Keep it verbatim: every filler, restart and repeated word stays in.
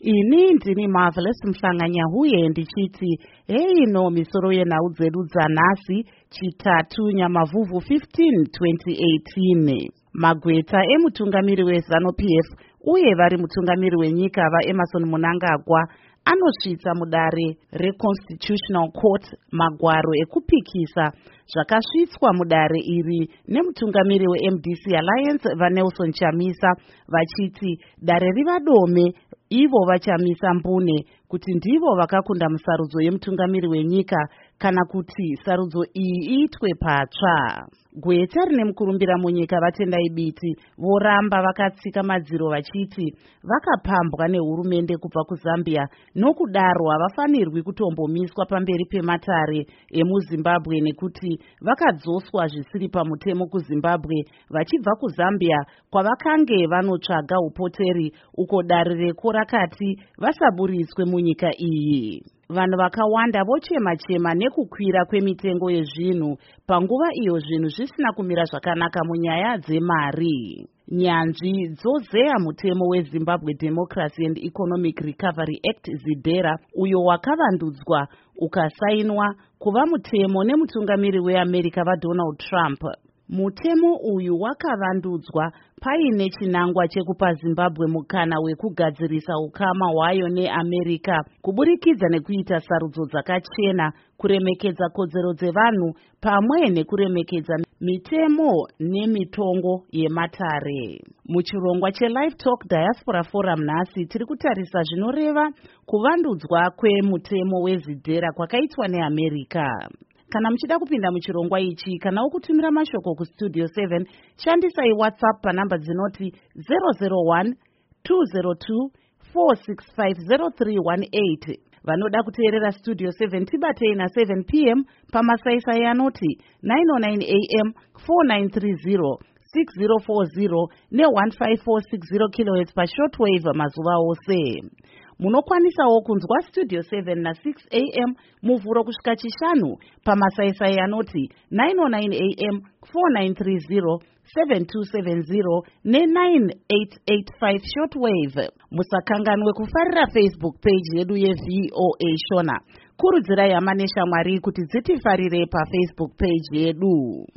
Ini ndini Marvelous Mhlanganyahuye ndichiti hei no misoro yenhau dzedu dzanhasi chitatu Nyamavhuvhu fifteen twenty eighteen. Magweta emutungamiri weZanu-P F uye vari mutungamiri wenyika vaEmmerson Mnangagwa anosvitsa mudare reConstitutional Court magwaro ekupikisa zvakasvitswa mudare iri nemutungamiri weM D C Alliance vaNelson Chamisa vachiti dare rivadome ivo vachamisa mbune kuti ndivo vakakunda musarudzo yemutungamiri wenyika kana kuti sarudzo iyi iitwe patsva. Gweta rine mukurumbira munyika vaTendai Biti voramba vakatsika madziro vachiti vakapambwa nehurumende kubva kuZambia nokudaro havafanirwi kutombomiswa pamberi pematare emuZimbabwe nekuti vakadzoswa zvisiri pamutemo kuZimbabwe vachibva kuZambia kwavakange vanotsvaga upoteri uko dare reko rakati vasaburitswe munyika iyi. Vanhu vakawanda vochema-chema nekukwira kwemitengo yezvinhu panguva iyo zvinhu zvisina kumira zvakanaka munyaya dzemari. Nyanzvi dzozeya mutemo weZimbabwe Democracy and Economic Recovery Act ZIDERA uyo wakavandudzwa ukasainwa kuva mutemo nemutungamiri weAmerica vaDonald Trump. Mutemo uyu wakavandudzwa paine chinangwa chekupa Zimbabwe mukana wekugadzirisa ukama hwayo neAmerica kuburikidza nekuita sarudzo dzakachena, kuremekedza kodzero dzevanhu pamwe nekuremekedza mitemo nemitongo yematare. Muchirongwa cheLive Talk Diaspora Forum nhasi tiri kutarisa zvinoreva kuvandudzwa kwemutemo weZIDERA kwakaitwa neAmerica. Kana muchida kupinda muchirongwa ichi kana ukutumira mashoko kustudio seven shandisai WhatsApp panamba dzinoti zero zero one two zero two four six five zero three one eight. Vanoda kuteerera Studio seven tibatei na seven p m pamasaisai anoti nine oh nine a m four nine three zero six zero four zero ne one five four six zero kilohertz pashortwave mazuva ose. Munokwanisawo kunzwa Studio seven na six a m muvhuro kusvika chishanu pamasaisai anoti nine oh nine a m four nine three zero seven two seven zero ne nine eight eight five shortwave. Musakanganwe kufarira Facebook page yedu yeV O A Shona. Kurudzirai hama neshamwari kuti dzitifarire paFacebook page yedu.